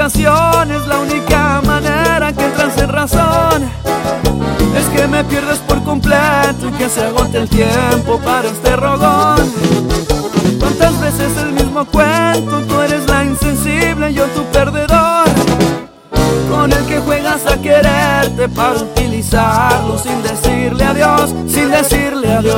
ocasiones la única manera que entras en razón es que me pierdes por completo y que se agote el tiempo para este rogón. ¿Cuántas veces el mismo cuento? Tú eres la insensible, yo tu perdedor, con el que juegas a quererte para utilizarlo sin decirle adiós, sin decirle adiós.